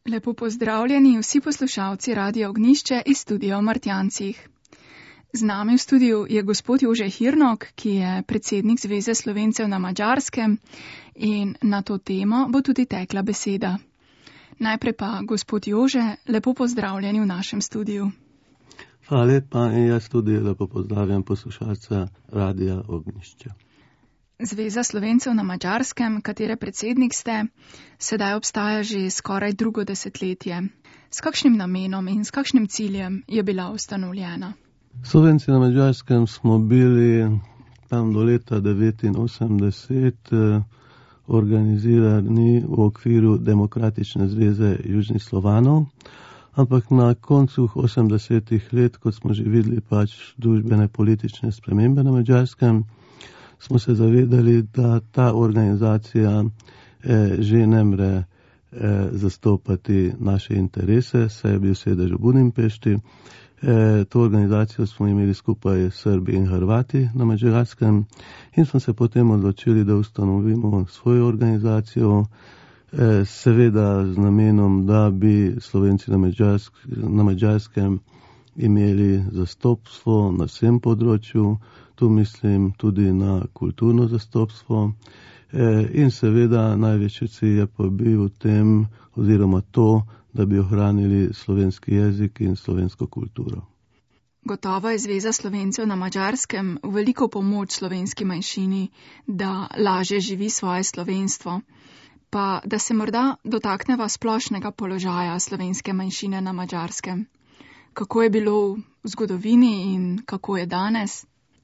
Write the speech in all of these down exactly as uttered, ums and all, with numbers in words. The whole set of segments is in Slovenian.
Lepo pozdravljeni vsi poslušalci Radia Ognjišče iz studia v Martjancih. Z nami v studiu je gospod Jože Hirnok, ki je predsednik Zveze Slovencev na Madžarskem, in na to temo bo tudi tekla beseda. Najprej pa, gospod Jože, lepo pozdravljeni v našem studiu. Hvala lepa in jaz tudi lepo pozdravljam poslušalca Radia Ognjišče. Zveza Slovencev na Madžarskem, katere predsednik ste, sedaj obstaja že skoraj drugo desetletje. S kakšnim namenom in s kakšnim ciljem je bila ustanovljena? Slovenci na Madžarskem smo bili tam do leta devetinosemdeset eh, organizirani v okviru Demokratične zveze Južnih Slovanov, ampak na koncu osemdesetih let, ko smo že videli pač družbene politične spremembe na Madžarskem, smo se zavedali, da ta organizacija eh, že ne more eh, zastopati naše interese, saj je bil sedež v Budimpešti. E, to organizacijo smo imeli skupaj Srbi in Hrvati na Madžarskem in smo se potem odločili, da ustanovimo svojo organizacijo, e, seveda z namenom, da bi Slovenci na, Madžarsk, na Madžarskem imeli zastopstvo na vsem področju, tu mislim tudi na kulturno zastopstvo, e, in seveda največji cilj je pa bil v tem oziroma to, da bi ohranili slovenski jezik in slovensko kulturo. Gotovo je Zveza Slovencev na Madžarskem v veliko pomoč slovenski manjšini, da lažje živi svoje slovenstvo. Pa da se morda dotakneva splošnega položaja slovenske manjšine na Madžarskem. Kako je bilo v zgodovini in kako je danes?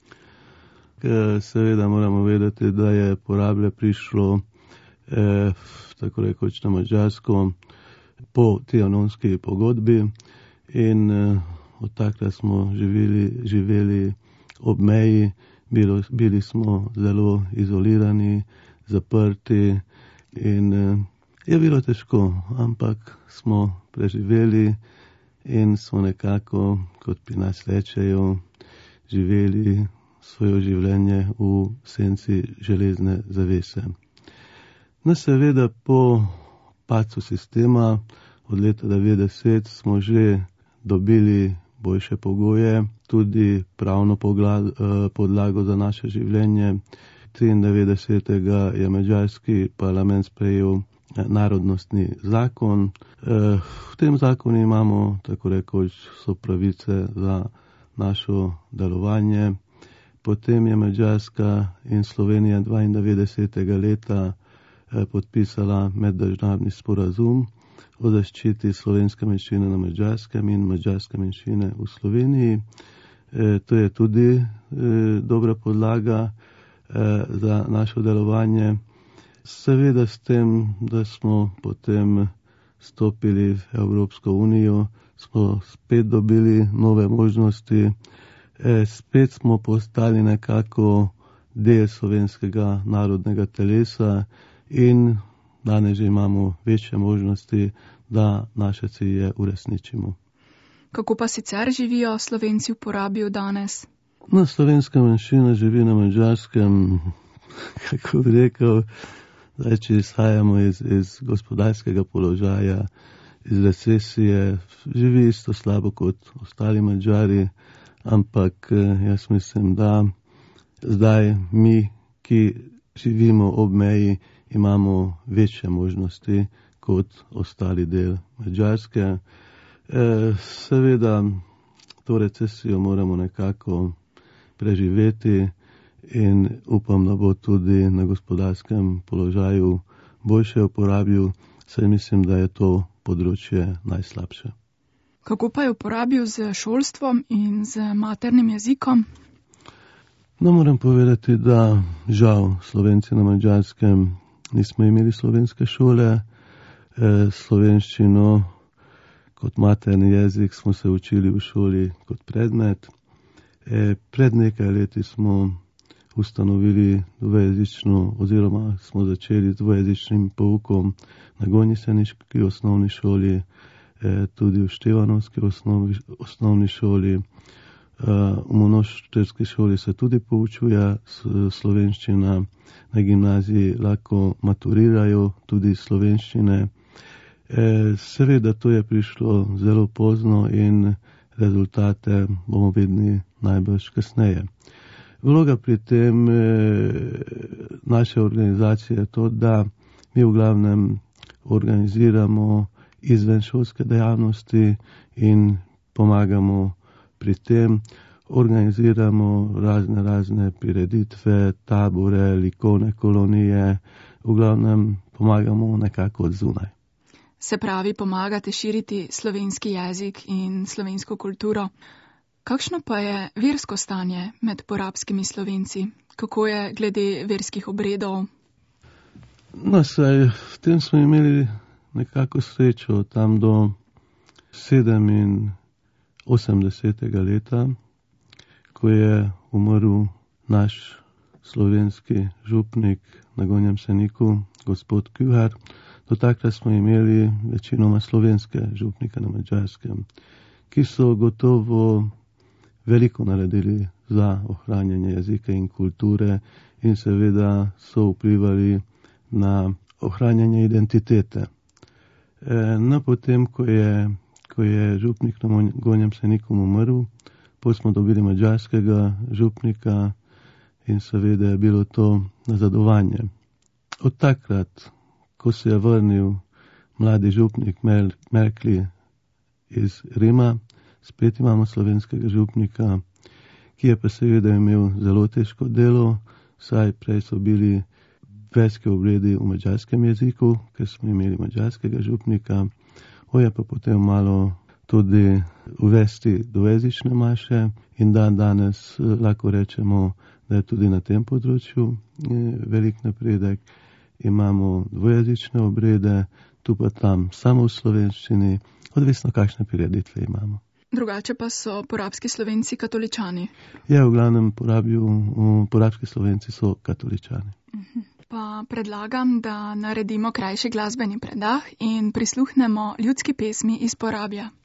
Seveda moramo vedeti, da je Porablje prišlo eh, tako rekoč na Madžarsko po trianonski pogodbi in eh, od takrat smo živeli, živeli ob meji, bilo, bili smo zelo izolirani, zaprti in eh, je bilo težko, ampak smo preživeli in smo nekako, kot pri nas rečejo, živeli svoje življenje v senci železne zavese. No, seveda po padcu sistema od leta devetdeset smo že dobili boljše pogoje, tudi pravno podlago za naše življenje. triindevetdesetega je madžarski parlament sprejel narodnostni zakon. V tem zakonu imamo, tako rekoč, so pravice za našo delovanje. Potem je Madžarska in Slovenija dvaindevetdesetega leta podpisala meddržavni sporazum o zaščiti slovenske manjšine na Madžarskem in madžarske manjšine v Sloveniji. E, to je tudi e, dobra podlaga e, za naše delovanje. Seveda s tem, da smo potem stopili v Evropsko unijo, smo spet dobili nove možnosti, e, spet smo postali nekako del slovenskega narodnega telesa, in danes že imamo večje možnosti, da naše cilje uresničimo. Kako pa sicer živijo Slovenci v Porabju danes? No, slovenska manjšina živi na Madžarskem, kako bi rekel, zdaj, če izhajamo iz, iz gospodarskega položaja, iz recesije, živi isto slabo kot ostali Madžari, ampak jaz mislim, da zdaj mi, ki živimo ob meji, imamo večje možnosti kot ostali del Madžarske. E, seveda, to recesijo moramo nekako preživeti in upam, da bo tudi na gospodarskem položaju boljše uporabil, saj mislim, da je to področje najslabše. Kako pa je uporabil z šolstvom in z maternim jezikom? No, moram povedati, da žal Slovenci na Madžarskem nismo imeli slovenske šole. E, slovenščino kot materni jezik smo se učili v šoli kot predmet. E, pred nekaj leti smo ustanovili dvojezično oziroma smo začeli z dvojezičnim poukom na Gornjeseniški osnovni šoli, e, tudi v Števanovski osnovni, osnovni šoli. V monošterski šoli se tudi poučuje slovenščina, na gimnaziji lahko maturirajo tudi slovenščine. Seveda to je prišlo zelo pozno in rezultate bomo videli najbrž kasneje. Vloga pri tem naše organizacije je to, da mi v glavnem organiziramo izvenšolske dejavnosti in pomagamo pri tem, organiziramo razne razne prireditve, tabore, likovne kolonije, v glavnem pomagamo nekako od zunaj. Se pravi, pomagate širiti slovenski jezik in slovensko kulturo. Kakšno pa je versko stanje med porabskimi Slovenci? Kako je glede verskih obredov? No, saj v tem smo imeli nekako srečo tam do sedeminosemdesetega leta, ko je umrl naš slovenski župnik na Gornjem Seniku, gospod Kühar. Do takrat smo imeli večinoma slovenske župnike na Madžarskem, ki so gotovo veliko naredili za ohranjanje jezika in kulture in seveda so vplivali na ohranjanje identitete. No, potem, ko je, ko je župnik na Gornjem Seniku umrl, potem smo dobili madžarskega župnika in seveda je bilo to nazadovanje. Od takrat, ko se je vrnil mladi župnik Merkli iz Rima, spet imamo slovenskega župnika, ki je pa seveda imel zelo težko delo, saj prej so bili verski obredi v madžarskem jeziku, ker smo imeli madžarskega župnika, on je pa potem malo tudi uvesti dvojezične maše in dan danes lahko rečemo, da je tudi na tem področju velik napredek. Imamo dvojezične obrede, tu pa tam samo v slovenščini, odvisno kakšne prireditve imamo. Drugače pa so porabski Slovenci katoličani. Ja, v glavnem porabijo, porabski Slovenci so katoličani. Uh-huh. Pa predlagam, da naredimo krajši glasbeni predah in prisluhnemo ljudski pesmi iz Porabja.